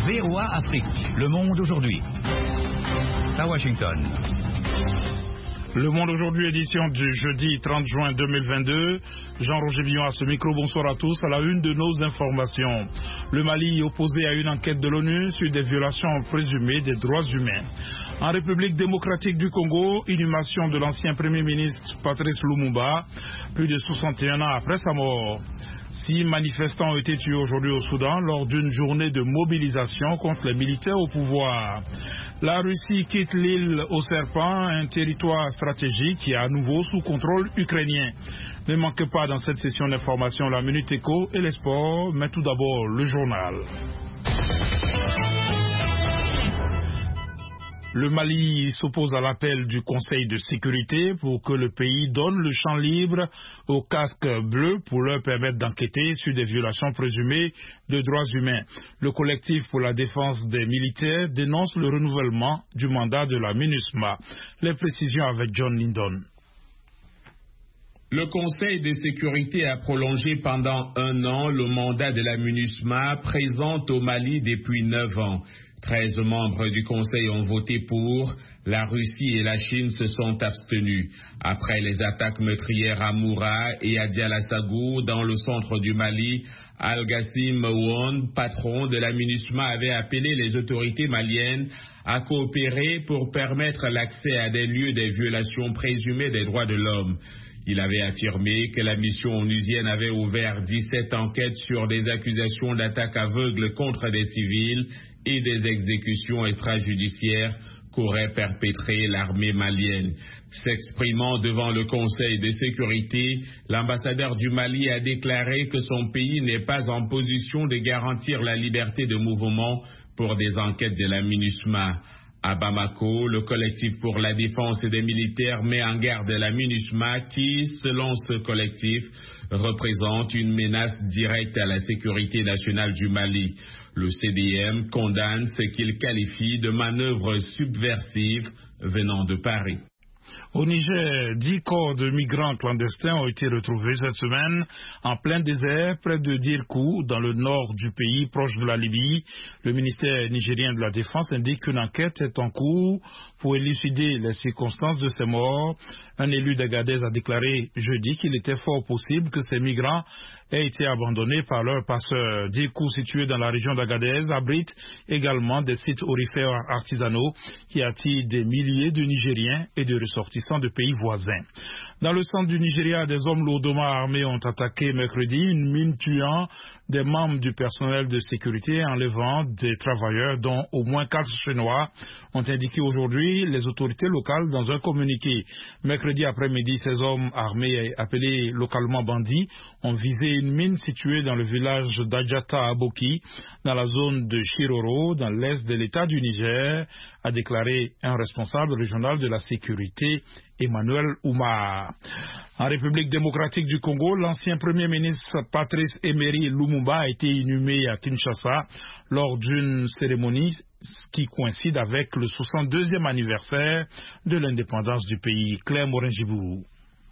VOA Afrique, le monde aujourd'hui. À Washington. Le Monde aujourd'hui, édition du jeudi 30 juin 2022. Jean-Roger Billon à ce micro, bonsoir à tous. À la une de nos informations. Le Mali opposé à une enquête de l'ONU sur des violations présumées des droits humains. En République démocratique du Congo, inhumation de l'ancien Premier ministre Patrice Lumumba, plus de 61 ans après sa mort. 6 manifestants ont été tués aujourd'hui au Soudan lors d'une journée de mobilisation contre les militaires au pouvoir. La Russie quitte l'île aux serpents, un territoire stratégique qui est à nouveau sous contrôle ukrainien. Ne manquez pas dans cette session d'information la Minute Éco et les sports, mais tout d'abord le journal. Le Mali s'oppose à l'appel du Conseil de sécurité pour que le pays donne le champ libre aux casques bleus pour leur permettre d'enquêter sur des violations présumées de droits humains. Le collectif pour la défense des militaires dénonce le renouvellement du mandat de la MINUSMA. Les précisions avec John Lindon. Le Conseil de sécurité a prolongé pendant 1 an le mandat de la MINUSMA présente au Mali depuis 9 ans. 13 membres du Conseil ont voté pour. La Russie et la Chine se sont abstenus. Après les attaques meurtrières à Moura et à Dialassagou dans le centre du Mali, Al-Gassim Ouond, patron de la MINUSMA, avait appelé les autorités maliennes à coopérer pour permettre l'accès à des lieux des violations présumées des droits de l'homme. Il avait affirmé que la mission onusienne avait ouvert 17 enquêtes sur des accusations d'attaques aveugles contre des civils et des exécutions extrajudiciaires qu'aurait perpétrées l'armée malienne. S'exprimant devant le Conseil de sécurité, l'ambassadeur du Mali a déclaré que son pays n'est pas en position de garantir la liberté de mouvement pour des enquêtes de la MINUSMA. À Bamako, le collectif pour la défense des militaires met en garde la MINUSMA qui, selon ce collectif, représente une menace directe à la sécurité nationale du Mali. Le CDM condamne ce qu'il qualifie de manœuvre subversive venant de Paris. Au Niger, 10 corps de migrants clandestins ont été retrouvés cette semaine en plein désert près de Dirkou, dans le nord du pays, proche de la Libye. Le ministère nigérien de la Défense indique qu'une enquête est en cours pour élucider les circonstances de ces morts. Un élu d'Agadez a déclaré jeudi qu'il était fort possible que ces migrants aient été abandonnés par leurs passeurs. Dirkou, situé dans la région d'Agadez, abrite également des sites aurifères artisanaux qui attirent des milliers de Nigériens et de ressortissants de pays voisins. Dans le centre du Nigeria, des hommes lourdement armés ont attaqué mercredi une mine tuant des membres du personnel de sécurité, enlevant des travailleurs dont au moins 4 Chinois, ont indiqué aujourd'hui les autorités locales dans un communiqué. Mercredi après-midi, ces hommes armés appelés localement bandits ont visé une mine située dans le village d'Adjata Aboki, dans la zone de Chiroro, dans l'est de l'État du Niger, a déclaré un responsable régional de la sécurité, Emmanuel Oumar. En République démocratique du Congo, l'ancien Premier ministre Patrice Emery Lumumba a été inhumé à Kinshasa lors d'une cérémonie qui coïncide avec le 62e anniversaire de l'indépendance du pays. Claire Morin-Gibou.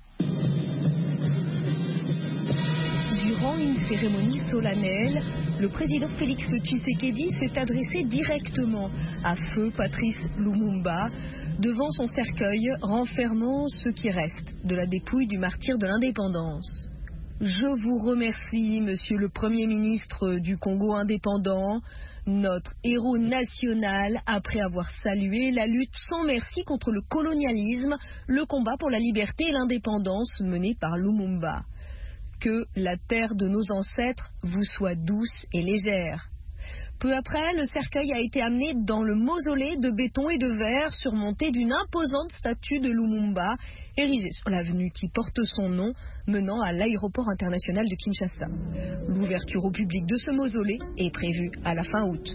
Durant une cérémonie solennelle, le président Félix Tshisekedi s'est adressé directement à feu Patrice Lumumba devant son cercueil renfermant ce qui reste de la dépouille du martyr de l'indépendance. Je vous remercie, monsieur le Premier ministre du Congo indépendant, notre héros national, après avoir salué la lutte sans merci contre le colonialisme, le combat pour la liberté et l'indépendance mené par Lumumba. Que la terre de nos ancêtres vous soit douce et légère. Peu après, le cercueil a été amené dans le mausolée de béton et de verre surmonté d'une imposante statue de Lumumba érigée sur l'avenue qui porte son nom menant à l'aéroport international de Kinshasa. L'ouverture au public de ce mausolée est prévue à la fin août.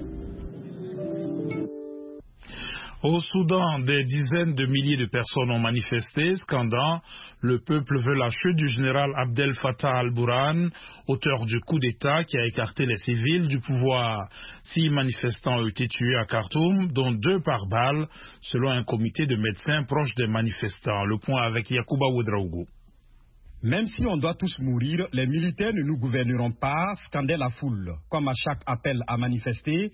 Au Soudan, des dizaines de milliers de personnes ont manifesté, scandant « Le peuple veut la chute du général Abdel Fattah al-Burhan, auteur du coup d'État qui a écarté les civils du pouvoir. 6 manifestants ont été tués à Khartoum, dont 2 par balle, selon un comité de médecins proches des manifestants. Le point avec Yacouba Ouedraogo. Même si on doit tous mourir, les militaires ne nous gouverneront pas, scandait la foule. Comme à chaque appel à manifester,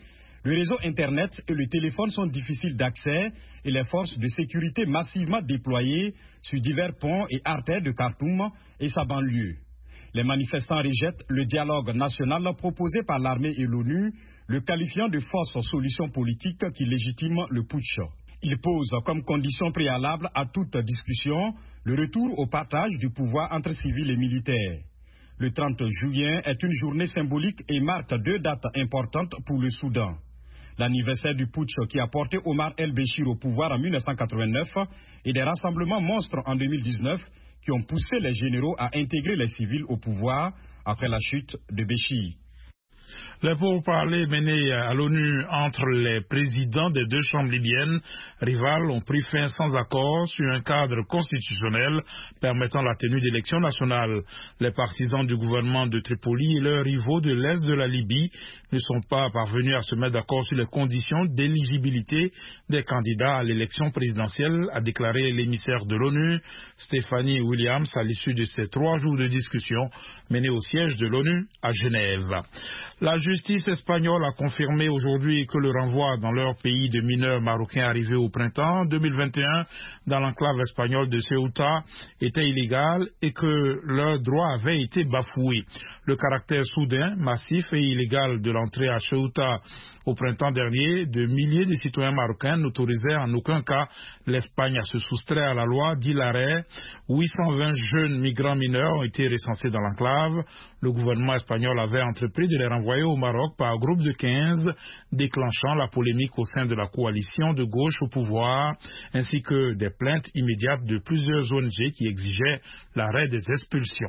Le réseau Internet et le téléphone sont difficiles d'accès et les forces de sécurité massivement déployées sur divers ponts et artères de Khartoum et sa banlieue. Les manifestants rejettent le dialogue national proposé par l'armée et l'ONU, le qualifiant de fausse solution politique qui légitime le putsch. Ils posent comme condition préalable à toute discussion le retour au partage du pouvoir entre civils et militaires. Le 30 juillet est une journée symbolique et marque 2 dates importantes pour le Soudan. L'anniversaire du putsch qui a porté Omar el-Béchir au pouvoir en 1989 et des rassemblements monstres en 2019 qui ont poussé les généraux à intégrer les civils au pouvoir après la chute de Béchir. Les pourparlers menés à l'ONU entre les présidents des 2 chambres libyennes rivales ont pris fin sans accord sur un cadre constitutionnel permettant la tenue d'élections nationales. Les partisans du gouvernement de Tripoli et leurs rivaux de l'Est de la Libye ne sont pas parvenus à se mettre d'accord sur les conditions d'éligibilité des candidats à l'élection présidentielle, a déclaré l'émissaire de l'ONU, Stephanie Williams, à l'issue de ces 3 jours de discussion menés au siège de l'ONU à Genève. La justice espagnole a confirmé aujourd'hui que le renvoi dans leur pays de mineurs marocains arrivés au printemps 2021 dans l'enclave espagnole de Ceuta était illégal et que leurs droits avaient été bafoués. Le caractère soudain, massif et illégal de l'entrée à Ceuta au printemps dernier, de milliers de citoyens marocains n'autorisaient en aucun cas l'Espagne à se soustraire à la loi, dit l'arrêt. 820 jeunes migrants mineurs ont été recensés dans l'enclave. Le gouvernement espagnol avait entrepris de les renvoyer au Maroc par groupe de 15, déclenchant la polémique au sein de la coalition de gauche au pouvoir, ainsi que des plaintes immédiates de plusieurs ONG qui exigeaient l'arrêt des expulsions.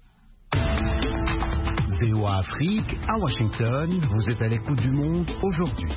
VOA Afrique, à Washington, vous êtes à l'écoute du monde aujourd'hui.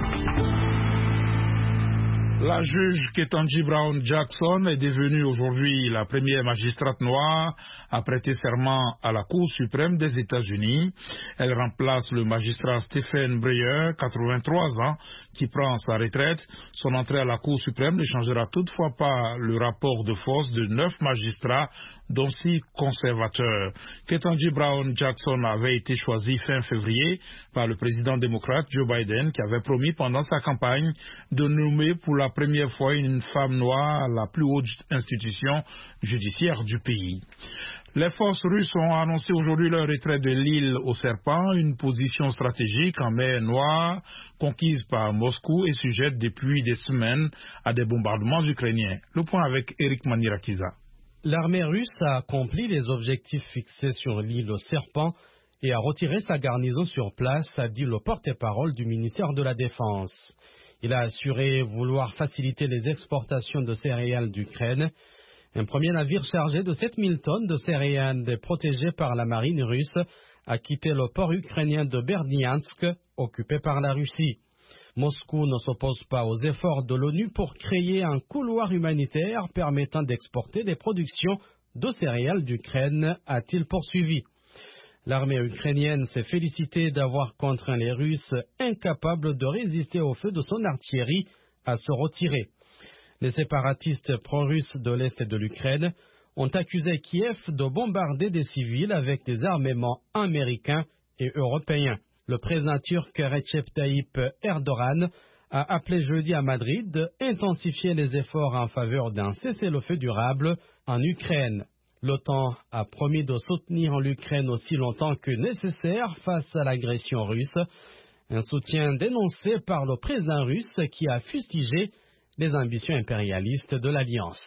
La juge Ketanji Brown Jackson est devenue aujourd'hui la première magistrate noire à prêter serment à la Cour suprême des États-Unis. Elle remplace le magistrat Stephen Breyer, 83 ans, qui prend sa retraite. Son entrée à la Cour suprême ne changera toutefois pas le rapport de force de 9 magistrats, dont 6 conservateurs. Ketanji Brown Jackson avait été choisi fin février par le président démocrate Joe Biden, qui avait promis pendant sa campagne de nommer pour la première fois une femme noire à la plus haute institution judiciaire du pays. Les forces russes ont annoncé aujourd'hui leur retrait de l'île aux serpents, une position stratégique en mer Noire, conquise par Moscou et sujette depuis des semaines à des bombardements ukrainiens. Le point avec Eric Manirakiza. L'armée russe a accompli les objectifs fixés sur l'île aux serpents et a retiré sa garnison sur place, a dit le porte-parole du ministère de la Défense. Il a assuré vouloir faciliter les exportations de céréales d'Ukraine. Un premier navire chargé de 7000 tonnes de céréales protégé par la marine russe a quitté le port ukrainien de Berdyansk, occupé par la Russie. Moscou ne s'oppose pas aux efforts de l'ONU pour créer un couloir humanitaire permettant d'exporter des productions de céréales d'Ukraine, a-t-il poursuivi. L'armée ukrainienne s'est félicitée d'avoir contraint les Russes incapables de résister au feu de son artillerie à se retirer. Les séparatistes pro-russes de l'Est de l'Ukraine ont accusé Kiev de bombarder des civils avec des armements américains et européens. Le président turc Recep Tayyip Erdogan a appelé jeudi à Madrid d'intensifier les efforts en faveur d'un cessez-le-feu durable en Ukraine. L'OTAN a promis de soutenir l'Ukraine aussi longtemps que nécessaire face à l'agression russe, un soutien dénoncé par le président russe qui a fustigé les ambitions impérialistes de l'Alliance.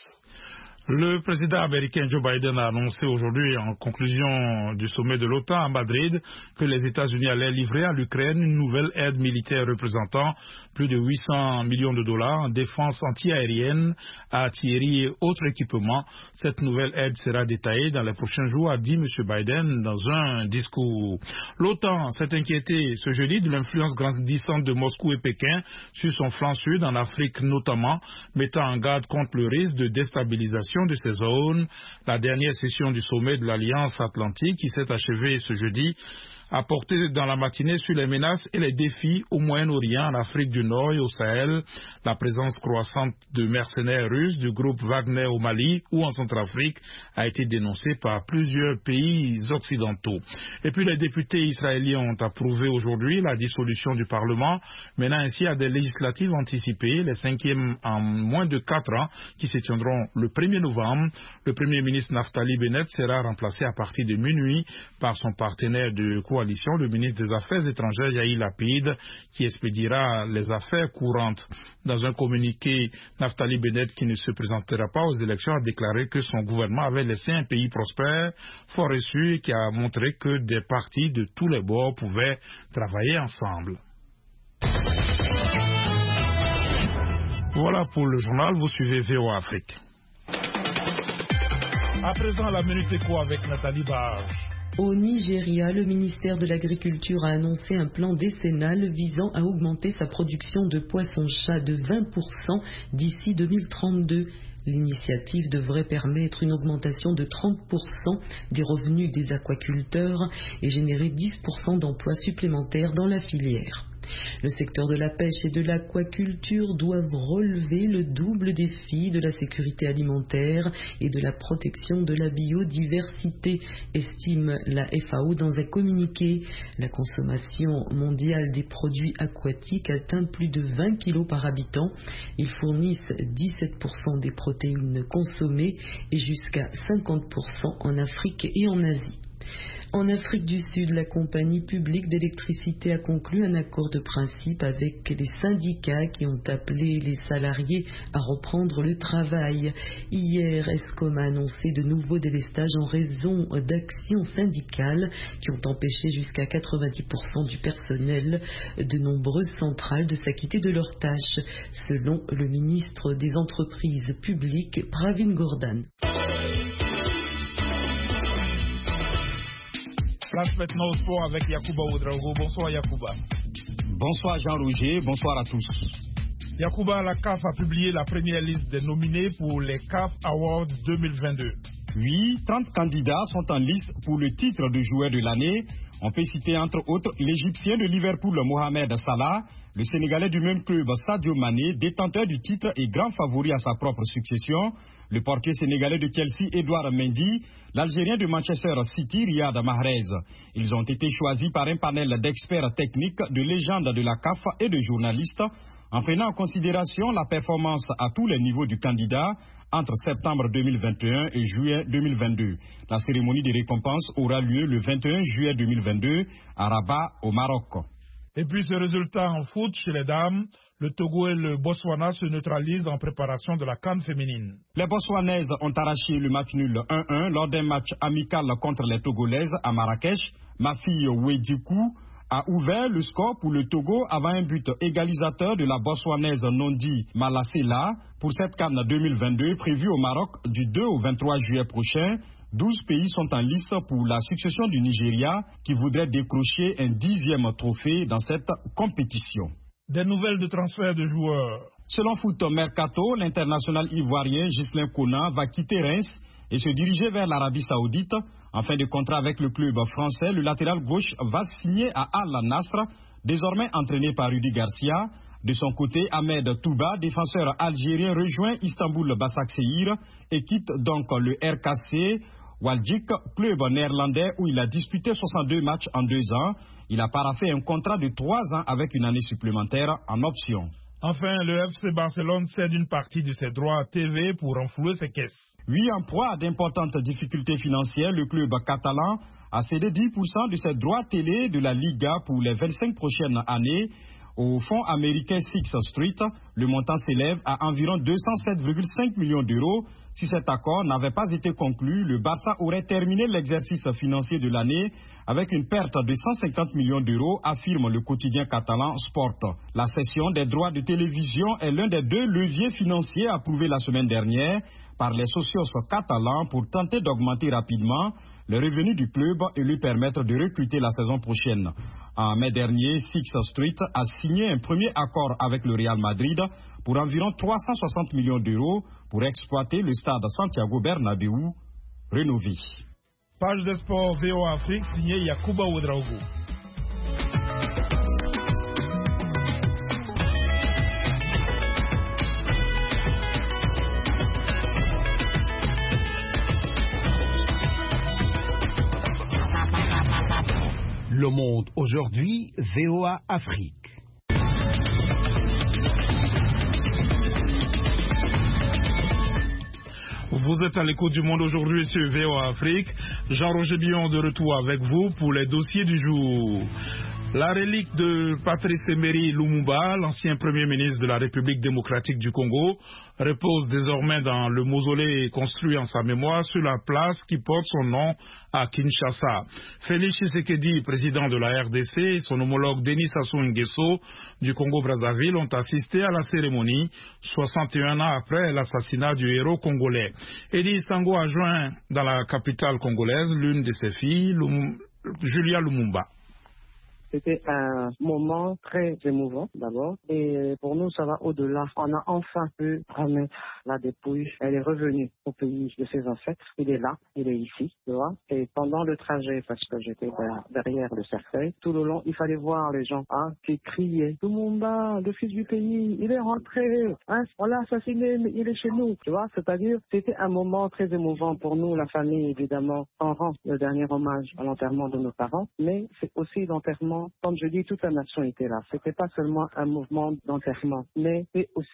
Le président américain Joe Biden a annoncé aujourd'hui, en conclusion du sommet de l'OTAN à Madrid, que les États-Unis allaient livrer à l'Ukraine une nouvelle aide militaire représentant plus de 800 millions de dollars en défense antiaérienne, artillerie et autres équipements. Cette nouvelle aide sera détaillée dans les prochains jours, a dit M. Biden dans un discours. L'OTAN s'est inquiétée ce jeudi de l'influence grandissante de Moscou et Pékin sur son flanc sud, en Afrique notamment, mettant en garde contre le risque de déstabilisation de ces zones. La dernière session du sommet de l'Alliance Atlantique, qui s'est achevée ce jeudi, a porté dans la matinée sur les menaces et les défis au Moyen-Orient, en Afrique du Nord et au Sahel, la présence croissante de mercenaires russes du groupe Wagner au Mali ou en Centrafrique a été dénoncée par plusieurs pays occidentaux. Et puis les députés israéliens ont approuvé aujourd'hui la dissolution du Parlement, menant ainsi à des législatives anticipées, les 5e en moins de 4 ans, qui se tiendront le 1er novembre. Le Premier ministre Naftali Bennett sera remplacé à partir de minuit par son partenaire de coalition, le ministre des Affaires étrangères Yair Lapid, qui expédiera les affaires courantes. Dans un communiqué, Naftali Bennett, qui ne se présentera pas aux élections, a déclaré que son gouvernement avait laissé un pays prospère, fort reçu, et qui a montré que des partis de tous les bords pouvaient travailler ensemble. Voilà pour le journal, vous suivez VOA Afrique. À présent, la Minute Éco avec Nathalie Barge. Au Nigeria, le ministère de l'Agriculture a annoncé un plan décennal visant à augmenter sa production de poissons-chats de 20% d'ici 2032. L'initiative devrait permettre une augmentation de 30% des revenus des aquaculteurs et générer 10% d'emplois supplémentaires dans la filière. Le secteur de la pêche et de l'aquaculture doivent relever le double défi de la sécurité alimentaire et de la protection de la biodiversité, estime la FAO dans un communiqué. La consommation mondiale des produits aquatiques atteint plus de 20 kg par habitant. Ils fournissent 17% des protéines consommées et jusqu'à 50% en Afrique et en Asie. En Afrique du Sud, la compagnie publique d'électricité a conclu un accord de principe avec les syndicats qui ont appelé les salariés à reprendre le travail. Hier, Eskom a annoncé de nouveaux délestages en raison d'actions syndicales qui ont empêché jusqu'à 90% du personnel de nombreuses centrales de s'acquitter de leurs tâches, selon le ministre des Entreprises publiques, Pravin Gordhan. Place maintenant au sport avec Yacouba Ouedraogo. Bonsoir Yacouba. Bonsoir Jean-Roger, bonsoir à tous. Yacouba, la CAF a publié la première liste des nominés pour les CAF Awards 2022. Oui, 30 candidats sont en liste pour le titre de joueur de l'année. On peut citer entre autres l'Égyptien de Liverpool Mohamed Salah, le Sénégalais du même club Sadio Mané, détenteur du titre et grand favori à sa propre succession, le portier sénégalais de Chelsea Edouard Mendy, l'Algérien de Manchester City Riyad Mahrez. Ils ont été choisis par un panel d'experts techniques, de légendes de la CAF et de journalistes, en prenant en considération la performance à tous les niveaux du candidat entre septembre 2021 et juillet 2022. La cérémonie des récompenses aura lieu le 21 juillet 2022 à Rabat, au Maroc. Et puis ce résultat en foot chez les dames, le Togo et le Botswana se neutralisent en préparation de la CAN féminine. Les Botswanaises ont arraché le match nul 1-1 lors d'un match amical contre les Togolaises à Marrakech. Mafi Ouedikou a ouvert le score pour le Togo avant un but égalisateur de la Botswanaise Nondi Malasela pour cette CAN 2022 prévue au Maroc du 2 au 23 juillet prochain. 12 pays sont en lice pour la succession du Nigeria qui voudrait décrocher un 10e trophée dans cette compétition. Des nouvelles de transfert de joueurs. Selon Foot Mercato, l'international ivoirien Ghislain Kona va quitter Reims et se diriger vers l'Arabie Saoudite. En fin de contrat avec le club français, le latéral gauche va signer à Al-Nasr, désormais entraîné par Rudy Garcia. De son côté, Ahmed Touba, défenseur algérien, rejoint Istanbul Başakşehir et quitte donc le RKC Waldjik, club néerlandais où il a disputé 62 matchs en 2 ans. Il a paraphé un contrat de 3 ans avec une année supplémentaire en option. Enfin, le FC Barcelone cède une partie de ses droits TV pour renflouer ses caisses. Oui, en proie à d'importantes difficultés financières, le club catalan a cédé 10% de ses droits télé de la Liga pour les 25 prochaines années. Au fonds américain Sixth Street, le montant s'élève à environ 207,5 millions d'euros. Si cet accord n'avait pas été conclu, le Barça aurait terminé l'exercice financier de l'année avec une perte de 150 millions d'euros, affirme le quotidien catalan Sport. La cession des droits de télévision est l'un des 2 leviers financiers approuvés la semaine dernière par les socios catalans pour tenter d'augmenter rapidement le revenu du club et lui permettre de recruter la saison prochaine. En mai dernier, Sixth Street a signé un premier accord avec le Real Madrid pour environ 360 millions d'euros pour exploiter le stade Santiago Bernabéu rénové. Page de sport VOA Afrique signée Yacouba Ouedraogo. Le Monde aujourd'hui, VOA Afrique. Vous êtes à l'écoute du Monde aujourd'hui sur VOA Afrique. Jean-Roger Billon de retour avec vous pour les dossiers du jour. La relique de Patrice Emery Lumumba, l'ancien premier ministre de la République démocratique du Congo, repose désormais dans le mausolée construit en sa mémoire sur la place qui porte son nom à Kinshasa. Félix Tshisekedi, président de la RDC, et son homologue Denis Sassou Nguesso du Congo-Brazzaville ont assisté à la cérémonie 61 ans après l'assassinat du héros congolais. Eddie Sango a joint dans la capitale congolaise l'une de ses filles, Julia Lumumba. C'était un moment très émouvant d'abord et pour nous ça va au-delà. On a enfin pu remettre la dépouille. Elle est revenue au pays de ses ancêtres. Il est là, il est ici, tu vois. Et pendant le trajet, parce que j'étais derrière le cercueil, tout le long il fallait voir les gens qui criaient Lumumba, le fils du pays, il est rentré, on l'a assassiné, mais il est chez nous, tu vois. C'est-à-dire c'était un moment très émouvant pour nous, la famille évidemment. On rend le dernier hommage à l'enterrement de nos parents, mais c'est aussi l'enterrement. Comme je dis, toute la nation était là. C'était pas seulement un mouvement d'enterrement, mais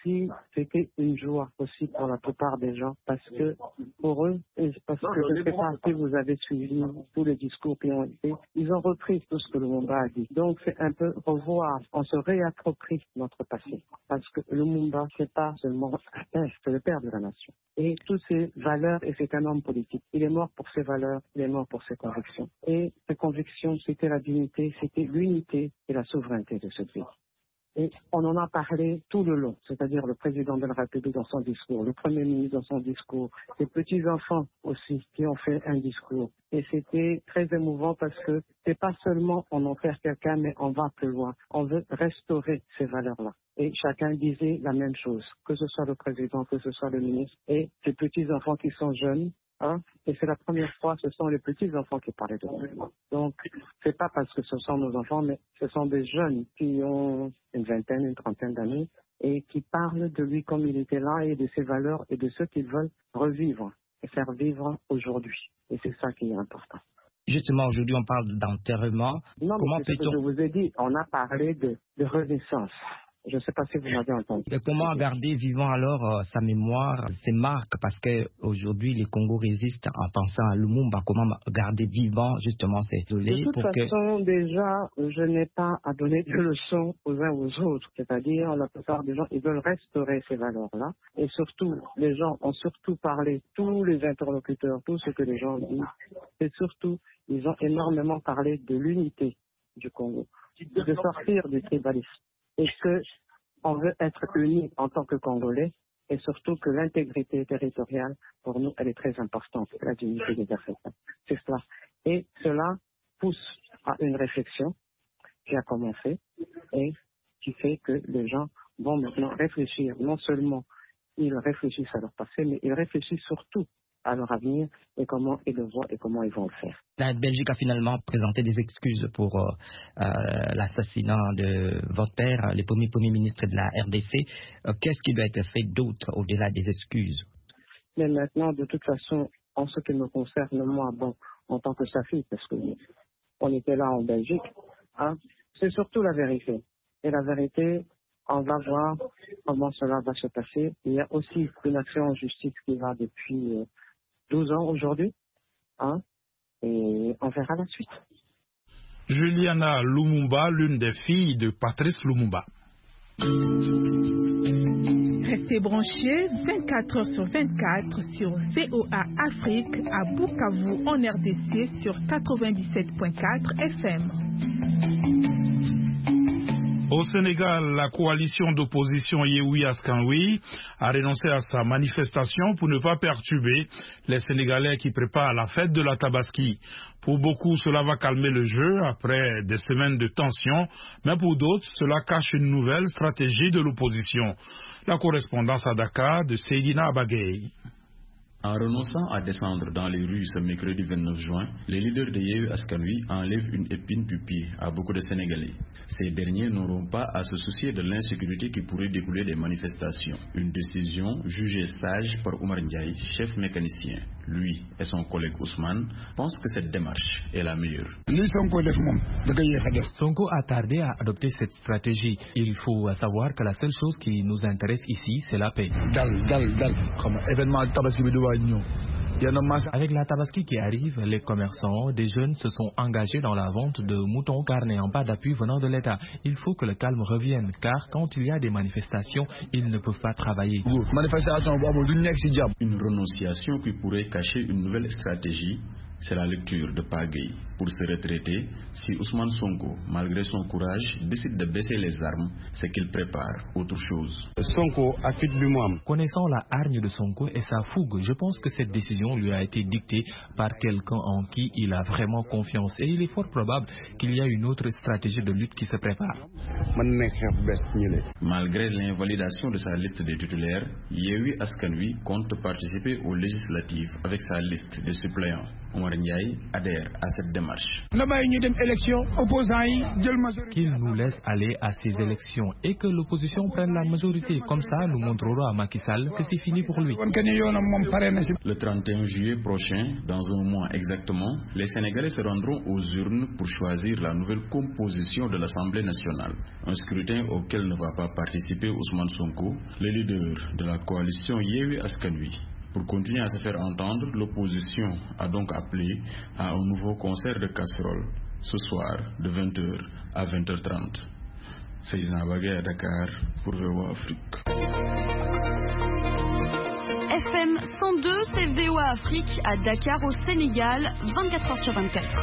c'était une joie aussi pour la plupart des gens, parce que pour eux, parce que je ne sais pas si vous avez suivi tous les discours qui ont été, ils ont repris tout ce que Lumumba a dit. Donc c'est un peu revoir, on se réapproprie notre passé, parce que Lumumba c'est pas seulement un père, c'est le père de la nation. Et toutes ses valeurs, et c'est un homme politique. Il est mort pour ses valeurs, il est mort pour ses convictions. Et ses convictions, c'était la dignité, c'était l'unité et la souveraineté de ce pays. Et on en a parlé tout le long, c'est-à-dire le président de la République dans son discours, le Premier ministre dans son discours, les petits-enfants aussi qui ont fait un discours. Et c'était très émouvant parce que c'est pas seulement on enterre quelqu'un, mais on va plus loin. On veut restaurer ces valeurs-là. Et chacun disait la même chose, que ce soit le président, que ce soit le ministre, et les petits-enfants qui sont jeunes. Et c'est la première fois, ce sont les petits-enfants qui parlaient de nous. Donc, c'est pas parce que ce sont nos enfants, mais ce sont des jeunes qui ont une vingtaine, une trentaine d'années et qui parlent de lui comme il était là et de ses valeurs et de ce qu'ils veulent revivre et faire vivre aujourd'hui. Et c'est ça qui est important. Justement, aujourd'hui, on parle d'enterrement. Non, mais c'est ce que je vous ai dit. On a parlé de renaissance. Je ne sais pas si vous m'avez entendu. Et comment garder vivant alors sa mémoire, ses marques, parce qu'aujourd'hui, les Congos résistent en pensant à Lumumba. Comment garder vivant justement ces données? De toute façon, déjà, je n'ai pas à donner de leçons aux uns aux autres. C'est-à-dire, la plupart des gens, ils veulent restaurer ces valeurs-là. Et surtout, les gens ont surtout parlé, tous les interlocuteurs, tout ce que les gens disent, et surtout, ils ont énormément parlé de l'unité du Congo, de sortir du tribalisme. Et qu'on veut être unis en tant que Congolais, et surtout que l'intégrité territoriale, pour nous, elle est très importante, la dignité des Africains. C'est cela. Et cela pousse à une réflexion qui a commencé et qui fait que les gens vont maintenant réfléchir. Non seulement ils réfléchissent à leur passé, mais ils réfléchissent surtout à leur avenir et comment ils le voient et comment ils vont le faire. La Belgique a finalement présenté des excuses pour l'assassinat de votre père, le premier ministre de la RDC. Qu'est-ce qui doit être fait d'autre au-delà des excuses? Mais maintenant, de toute façon, en ce qui me concerne, moi, en tant que sa fille, parce qu'on était là en Belgique, c'est surtout la vérité. Et la vérité, on va voir comment cela va se passer. Il y a aussi une action en justice qui va depuis 12 ans aujourd'hui, et on verra la suite. Juliana Lumumba, l'une des filles de Patrice Lumumba. Restez branchés 24 heures sur 24 sur VOA Afrique à Bukavu en RDC sur 97.4 FM. Au Sénégal, la coalition d'opposition Yehoui Askanui a renoncé à sa manifestation pour ne pas perturber les Sénégalais qui préparent la fête de la Tabaski. Pour beaucoup, cela va calmer le jeu après des semaines de tension, mais pour d'autres, cela cache une nouvelle stratégie de l'opposition. La correspondance à Dakar de Seydina Abagay. En renonçant à descendre dans les rues ce mercredi 29 juin, les leaders de Yewwi Askan Wi enlèvent une épine du pied à beaucoup de Sénégalais. Ces derniers n'auront pas à se soucier de l'insécurité qui pourrait découler des manifestations. Une décision jugée sage par Oumar Ndiaye, chef mécanicien. Lui et son collègue Ousmane pensent que cette démarche est la meilleure. Sonko a tardé à adopter cette stratégie. Il faut savoir que la seule chose qui nous intéresse ici, c'est la paix. Avec la Tabaski qui arrive, les commerçants, des jeunes se sont engagés dans la vente de moutons car n'ayant pas d'appui venant de l'État. Il faut que le calme revienne car quand il y a des manifestations, ils ne peuvent pas travailler. Une renonciation qui pourrait cacher une nouvelle stratégie, c'est la lecture de Pagay. Pour se retraiter, si Ousmane Sonko, malgré son courage, décide de baisser les armes, c'est qu'il prépare autre chose. Connaissant la hargne de Sonko et sa fougue, je pense que cette décision lui a été dictée par quelqu'un en qui il a vraiment confiance. Et il est fort probable qu'il y a une autre stratégie de lutte qui se prépare. Malgré l'invalidation de sa liste des titulaires, Yewwi Askan Wi compte participer aux législatives avec sa liste de suppléants. Oumar Ndiaye adhère à cette démarche. Qu'il nous laisse aller à ces élections et que l'opposition prenne la majorité. Comme ça, nous montrerons à Macky Sall que c'est fini pour lui. Le 31 juillet prochain, dans un mois exactement, les Sénégalais se rendront aux urnes pour choisir la nouvelle composition de l'Assemblée nationale. Un scrutin auquel ne va pas participer Ousmane Sonko, le leader de la coalition Yewwi Askan Wi. Pour continuer à se faire entendre, l'opposition a donc appelé à un nouveau concert de casseroles ce soir de 20h à 20h30. Seydina Bagay à Dakar pour VOA Afrique. FM 102, c'est VOA Afrique à Dakar au Sénégal, 24h/24.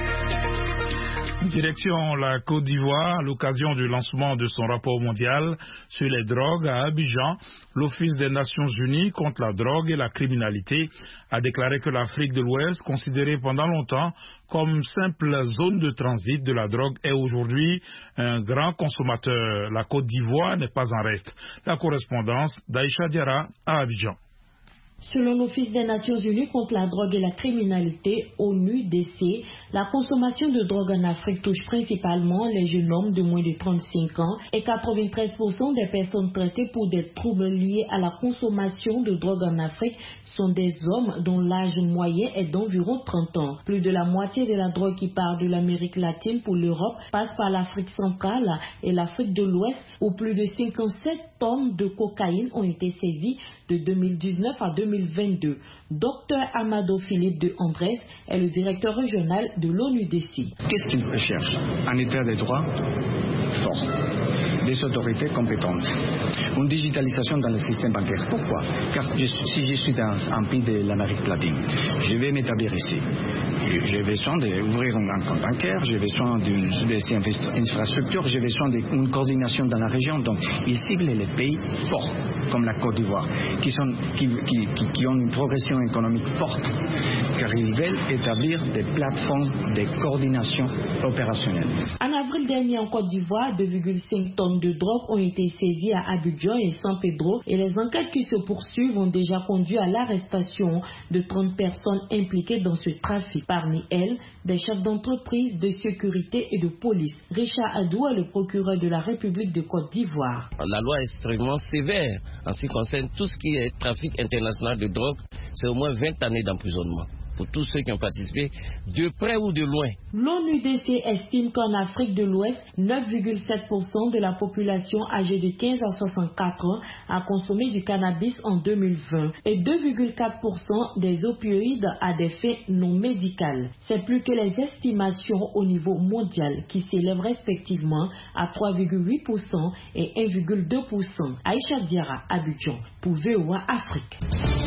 Direction la Côte d'Ivoire, à l'occasion du lancement de son rapport mondial sur les drogues à Abidjan, l'Office des Nations Unies contre la drogue et la criminalité a déclaré que l'Afrique de l'Ouest, considérée pendant longtemps comme simple zone de transit de la drogue, est aujourd'hui un grand consommateur. La Côte d'Ivoire n'est pas en reste. La correspondance d'Aïcha Diarra à Abidjan. Selon l'Office des Nations Unies contre la drogue et la criminalité, ONUDC, la consommation de drogue en Afrique touche principalement les jeunes hommes de moins de 35 ans et 93% des personnes traitées pour des troubles liés à la consommation de drogue en Afrique sont des hommes dont l'âge moyen est d'environ 30 ans. Plus de la moitié de la drogue qui part de l'Amérique latine pour l'Europe passe par l'Afrique centrale et l'Afrique de l'Ouest où plus de 57 tonnes de cocaïne ont été saisies de 2019 à 2022. Dr Amado Philippe de Andrés est le directeur régional de l'ONUDC. Qu'est-ce qu'il recherche? Un état de droit fort, des autorités compétentes, une digitalisation dans le système bancaire. Pourquoi? Car si je suis dans un pays de l'Amérique latine, je vais m'établir ici. J'ai besoin d'ouvrir un compte bancaire, j'ai besoin des infrastructures, j'ai besoin d'une coordination dans la région. Donc, ils ciblent les pays forts, comme la Côte d'Ivoire, qui ont une progression économique forte, car ils veulent établir des plateformes de coordination opérationnelle. En avril dernier, en Côte d'Ivoire, 2,5 tonnes de drogue ont été saisies à Abidjan et San Pedro, et les enquêtes qui se poursuivent ont déjà conduit à l'arrestation de 30 personnes impliquées dans ce trafic. Parmi elles, des chefs d'entreprise, de sécurité et de police. Richard Adou est le procureur de la République de Côte d'Ivoire. La loi est extrêmement sévère en ce qui concerne tout ce qui est trafic international de drogue. C'est au moins 20 années d'emprisonnement pour tous ceux qui ont participé, de près ou de loin. L'ONUDC estime qu'en Afrique de l'Ouest, 9,7% de la population âgée de 15 à 64 ans a consommé du cannabis en 2020 et 2,4% des opioïdes à des fins non médicales. C'est plus que les estimations au niveau mondial qui s'élèvent respectivement à 3,8% et 1,2%. Aïcha Diarra, Abidjan, pour VOA Afrique.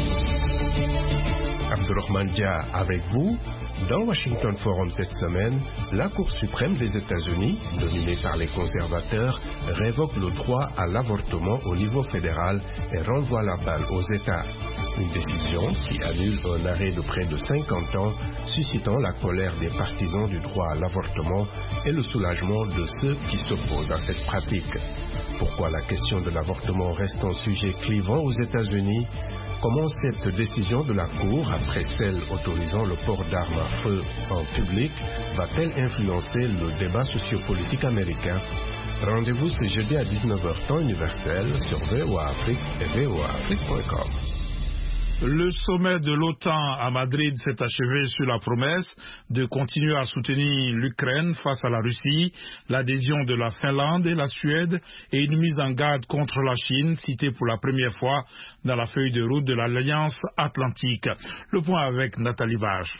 Abdurrahman Dia avec vous. Dans Washington Forum cette semaine, la Cour suprême des États-Unis, dominée par les conservateurs, révoque le droit à l'avortement au niveau fédéral et renvoie la balle aux États. Une décision qui annule un arrêt de près de 50 ans, suscitant la colère des partisans du droit à l'avortement et le soulagement de ceux qui s'opposent à cette pratique. Pourquoi la question de l'avortement reste un sujet clivant aux États-Unis? Comment cette décision de la Cour, après celle autorisant le port d'armes à feu en public, va-t-elle influencer le débat sociopolitique américain? Rendez-vous ce jeudi à 19h temps universel sur VOA Afrique et voaafrique.com. Le sommet de l'OTAN à Madrid s'est achevé sur la promesse de continuer à soutenir l'Ukraine face à la Russie, l'adhésion de la Finlande et la Suède et une mise en garde contre la Chine, citée pour la première fois dans la feuille de route de l'Alliance Atlantique. Le point avec Nathalie Vache.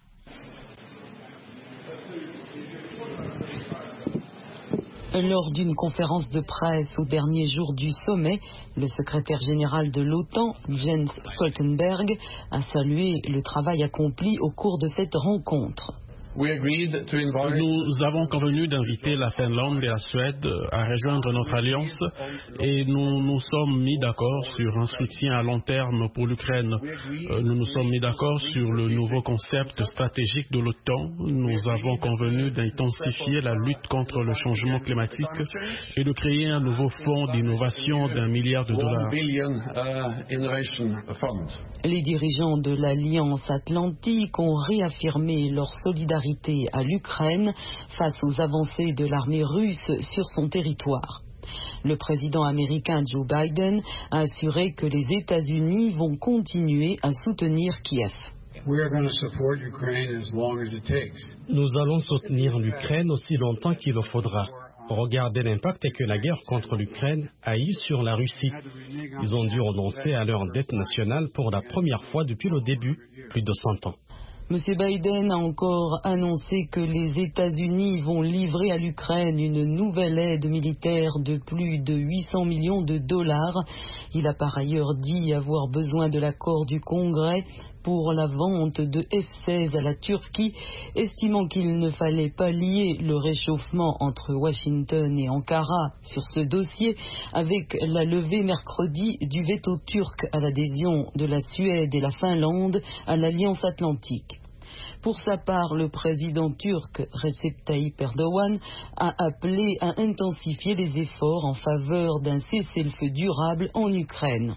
Lors d'une conférence de presse au dernier jour du sommet, le secrétaire général de l'OTAN, Jens Stoltenberg, a salué le travail accompli au cours de cette rencontre. Nous avons convenu d'inviter la Finlande et la Suède à rejoindre notre alliance et nous nous sommes mis d'accord sur un soutien à long terme pour l'Ukraine. Nous nous sommes mis d'accord sur le nouveau concept stratégique de l'OTAN. Nous avons convenu d'intensifier la lutte contre le changement climatique et de créer un nouveau fonds d'innovation d'$1 milliard. Les dirigeants de l'Alliance Atlantique ont réaffirmé leur solidarité à l'Ukraine face aux avancées de l'armée russe sur son territoire. Le président américain Joe Biden a assuré que les États-Unis vont continuer à soutenir Kiev. Nous allons soutenir l'Ukraine aussi longtemps qu'il le faudra. Regardez l'impact que la guerre contre l'Ukraine a eu sur la Russie. Ils ont dû renoncer à leur dette nationale pour la première fois depuis le début, plus de 100 ans. M. Biden a encore annoncé que les États-Unis vont livrer à l'Ukraine une nouvelle aide militaire de plus de $800 millions. Il a par ailleurs dit avoir besoin de l'accord du Congrès pour la vente de F-16 à la Turquie, estimant qu'il ne fallait pas lier le réchauffement entre Washington et Ankara sur ce dossier avec la levée mercredi du veto turc à l'adhésion de la Suède et la Finlande à l'Alliance Atlantique. Pour sa part, le président turc Recep Tayyip Erdogan a appelé à intensifier les efforts en faveur d'un cessez-le-feu durable en Ukraine.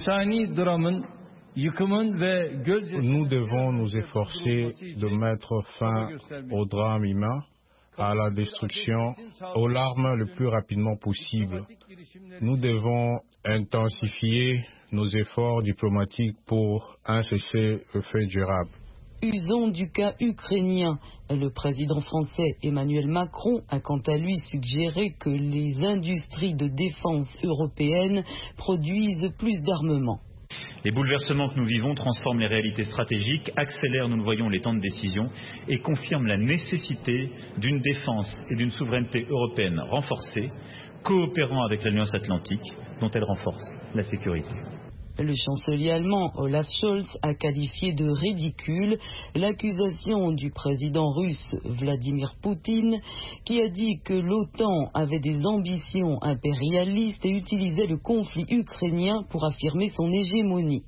Nous devons nous efforcer de mettre fin au drame humain, à la destruction, aux larmes le plus rapidement possible. Nous devons intensifier nos efforts diplomatiques pour un cessez-le-feu durable. Usons du cas ukrainien. Le président français Emmanuel Macron a quant à lui suggéré que les industries de défense européennes produisent plus d'armements. Les bouleversements que nous vivons transforment les réalités stratégiques, accélèrent, nous le voyons, les temps de décision et confirment la nécessité d'une défense et d'une souveraineté européenne renforcées, coopérant avec l'Alliance Atlantique, dont elle renforce la sécurité. Le chancelier allemand Olaf Scholz a qualifié de ridicule l'accusation du président russe Vladimir Poutine qui a dit que l'OTAN avait des ambitions impérialistes et utilisait le conflit ukrainien pour affirmer son hégémonie.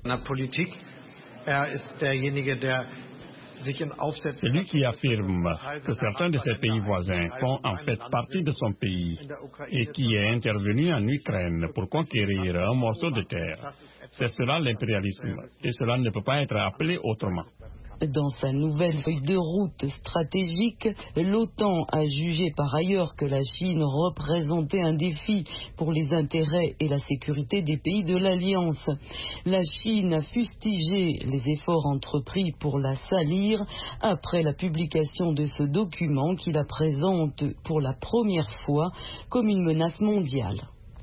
C'est lui qui affirme que certains de ses pays voisins font en fait partie de son pays et qui est intervenu en Ukraine pour conquérir un morceau de terre. C'est cela l'impérialisme et cela ne peut pas être appelé autrement. Dans sa nouvelle feuille de route stratégique, l'OTAN a jugé par ailleurs que la Chine représentait un défi pour les intérêts et la sécurité des pays de l'Alliance. La Chine a fustigé les efforts entrepris pour la salir après la publication de ce document qui la présente pour la première fois comme une menace mondiale.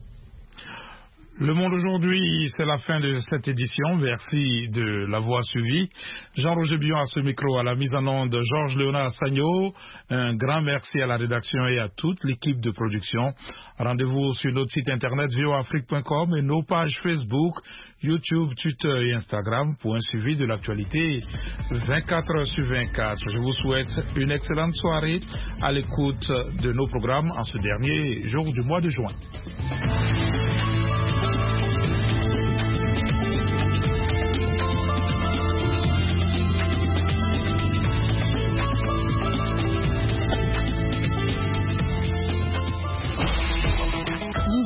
Le Monde aujourd'hui, c'est la fin de cette édition. Merci de l'avoir suivi. Jean-Roger Bion à ce micro, à la mise en onde Georges Léonard Sagno. Un grand merci à la rédaction et à toute l'équipe de production. Rendez-vous sur notre site internet voaafrique.com et nos pages Facebook, YouTube, Twitter et Instagram pour un suivi de l'actualité 24 heures sur 24. Je vous souhaite une excellente soirée à l'écoute de nos programmes en ce dernier jour du mois de juin.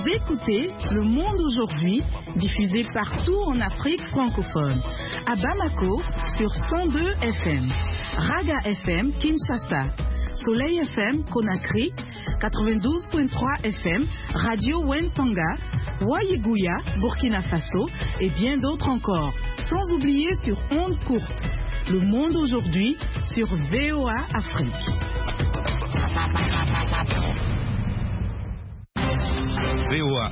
écoutez Le Monde aujourd'hui, diffusé partout en Afrique francophone. À Bamako, sur 102 FM. Raga FM, Kinshasa. Soleil FM, Conakry. 92.3 FM, Radio Wentanga. Wayiguya, Burkina Faso. Et bien d'autres encore. Sans oublier sur ondes courtes. Le Monde aujourd'hui, sur VOA Afrique. VOA